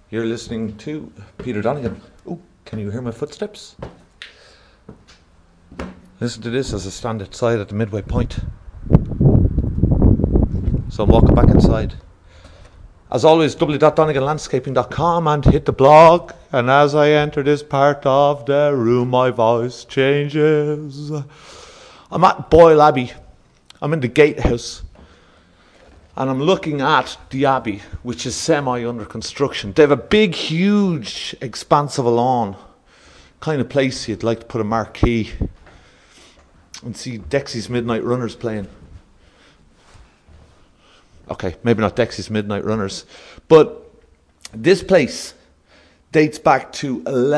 You're listening to Peter Donegan. Oh, can you hear my footsteps? Listen to this as I stand outside at the midway point. So I'm walking back inside. As always, www.doneganlandscaping.com and hit the blog. And as I enter this part of the room, my voice changes. I'm at Boyle Abbey. I'm in the gatehouse. And I'm looking at the Abbey, which is semi-under construction. They have a big, huge expanse of a lawn. Kind of place you'd like to put a marquee and see Dexy's Midnight Runners playing. Okay, maybe not Dexy's Midnight Runners. But this place dates back to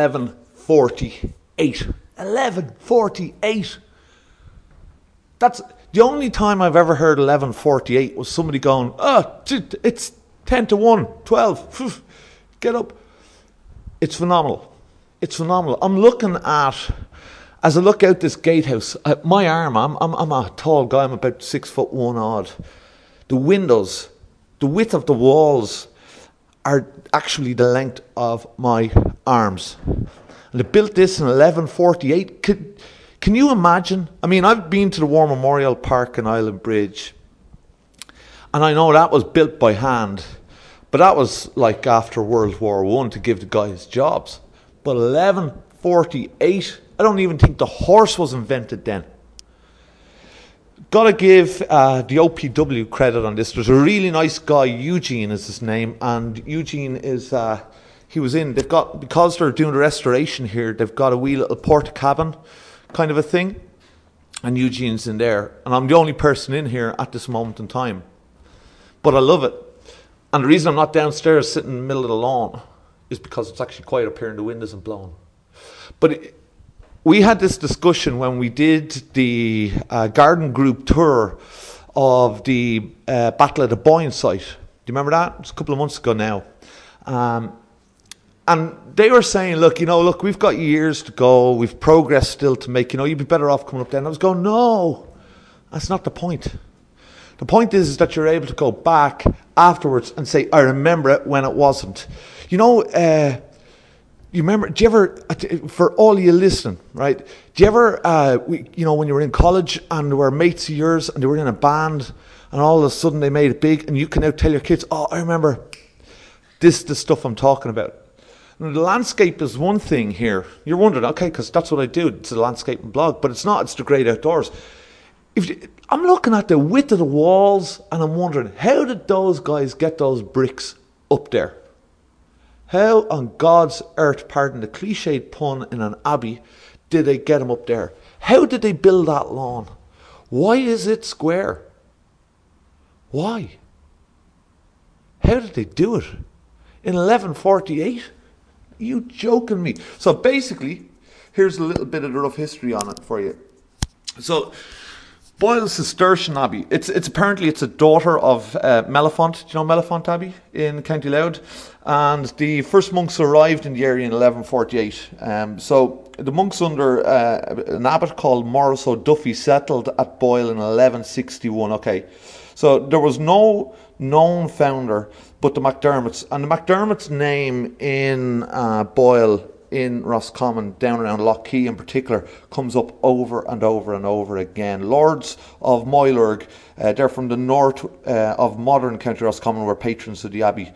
1148. 1148! That's the only time I've ever heard 1148 was somebody going, it's 10 to 1, 12, get up. It's phenomenal. It's phenomenal. I'm looking at, as I look out this gatehouse, my arm, I'm a tall guy, I'm about 6'1" odd. The windows, the width of the walls are actually the length of my arms. And they built this in 1148. Can you imagine? I mean, I've been to the War Memorial Park in Island Bridge, and I know that was built by hand, but that was like after World War I to give the guys jobs. But 1148, I don't even think the horse was invented then. Got to give the OPW credit on this. There's a really nice guy, Eugene is his name, and Eugene is, they've got, because they're doing the restoration here, they've got a wee little porta cabin kind of a thing, and Eugene's in there, and I'm the only person in here at this moment in time, but I love it. And the reason I'm not downstairs sitting in the middle of the lawn is because it's actually quiet up here and the wind isn't blowing. But we had this discussion when we did the garden group tour of the Battle of the Boyne site. Do you remember that? It was a couple of months ago now. And they were saying, look, we've got years to go. We've progress still to make. You'd be better off coming up there. And I was going, no, that's not the point. The point is that you're able to go back afterwards and say, I remember it when it wasn't. You remember, do you ever, for all you listening, right? Do you ever, when you were in college and there were mates of yours and they were in a band and all of a sudden they made it big and you can now tell your kids, oh, I remember this, the stuff I'm talking about. Now, the landscape is one thing here. You're wondering, okay, because that's what I do. It's a landscaping blog, but it's not. It's the great outdoors. I'm looking at the width of the walls, and I'm wondering, how did those guys get those bricks up there? How on God's earth, pardon the cliched pun in an abbey, did they get them up there? How did they build that lawn? Why is it square? Why? How did they do it? In 1148? Are you joking me? So basically, here's a little bit of the rough history on it for you. So, Boyle Cistercian Abbey. It's apparently a daughter of Mellifont. Do you know Mellifont Abbey in County Louth? And the first monks arrived in the area in 1148. So the monks under an abbot called Maurice O'Duffy settled at Boyle in 1161. Okay, so there was no known founder but the MacDermots, and the MacDermots' name in Boyle, in Roscommon, down around Lough Key in particular, comes up over and over and over again. Lords of Moylurg, they're from the north of modern County Roscommon, were patrons of the abbey.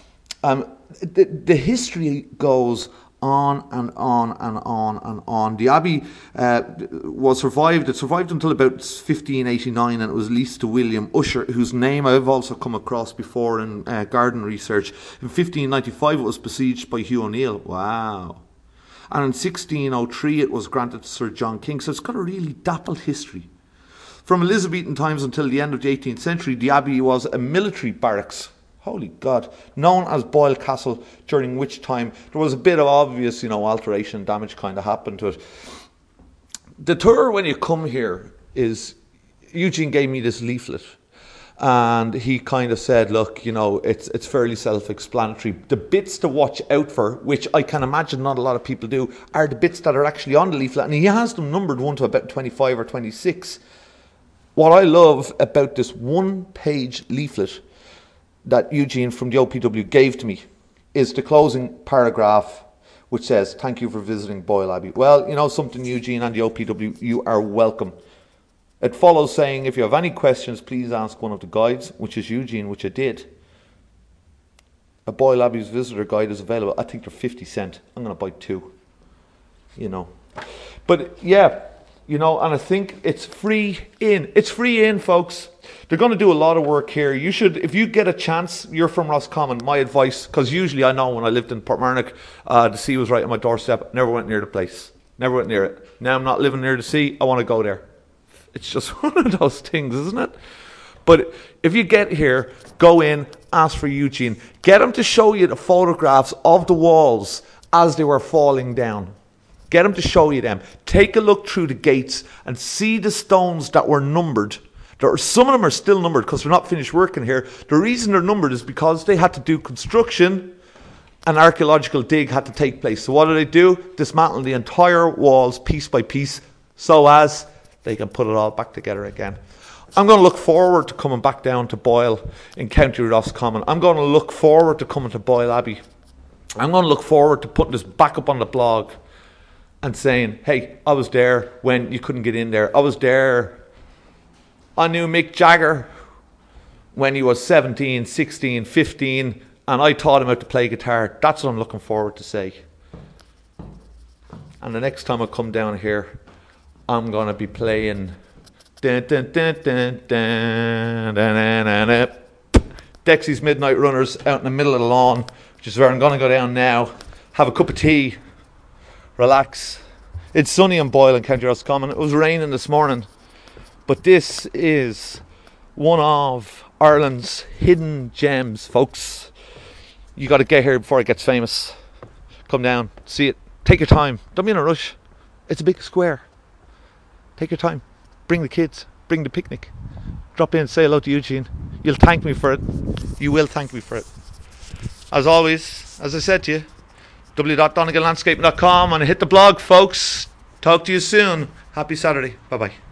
The history goes on and on and on and on. The abbey was survived. It survived until about 1589, and it was leased to William Usher, whose name I've also come across before in garden research. In 1595, it was besieged by Hugh O'Neill. Wow. And in 1603, it was granted to Sir John King. So it's got a really dappled history. From Elizabethan times until the end of the 18th century, the abbey was a military barracks. Holy God, known as Boyle Castle, during which time there was a bit of obvious, alteration and damage kind of happened to it. The tour, when you come here, is, Eugene gave me this leaflet, and he kind of said, look, it's fairly self-explanatory. The bits to watch out for, which I can imagine not a lot of people do, are the bits that are actually on the leaflet, and he has them numbered 1 to about 25 or 26. What I love about this one-page leaflet that Eugene from the OPW gave to me is the closing paragraph, which says, "Thank you for visiting Boyle Abbey." Well, you know something, Eugene and the OPW, you are welcome. It follows saying, if you have any questions, please ask one of the guides, which is Eugene, which I did. A Boyle Abbey's visitor guide is available. I think they're 50 cents. I'm going to buy 2. You know. But yeah, you know, and I think it's free in. It's free in, folks. They're going to do a lot of work here. You should, if you get a chance, you're from Roscommon, my advice, because usually I know when I lived in Portmarnock, the sea was right on my doorstep. Never went near the place. Never went near it. Now I'm not living near the sea. I want to go there. It's just one of those things, isn't it? But if you get here, go in, ask for Eugene. Get him to show you the photographs of the walls as they were falling down. Get him to show you them. Take a look through the gates and see the stones that were numbered. Some of them are still numbered because they're not finished working here. The reason they're numbered is because they had to do construction and archaeological dig had to take place. So what do? Dismantle the entire walls piece by piece so as they can put it all back together again. I'm going to look forward to coming back down to Boyle in County Roscommon. I'm going to look forward to coming to Boyle Abbey. I'm going to look forward to putting this back up on the blog and saying, hey, I was there when you couldn't get in there. I was there. I knew Mick Jagger when he was 17, 16, 15, and I taught him how to play guitar. That's what I'm looking forward to say. And the next time I come down here, I'm going to be playing Dexy's Midnight Runners out in the middle of the lawn, which is where I'm going to go down now, have a cup of tea, relax. It's sunny in Boyle in County Roscommon. It was raining this morning, but this is one of Ireland's hidden gems, folks. You got to get here before it gets famous. Come down, see it, take your time, don't be in a rush. It's a big square. Take your time. Bring the kids. Bring the picnic. Drop in, say hello to Eugene. You'll thank me for it. You will thank me for it. As always, as I said to you, www.doneganlandscaping.com and hit the blog, folks. Talk to you soon. Happy Saturday. Bye-bye.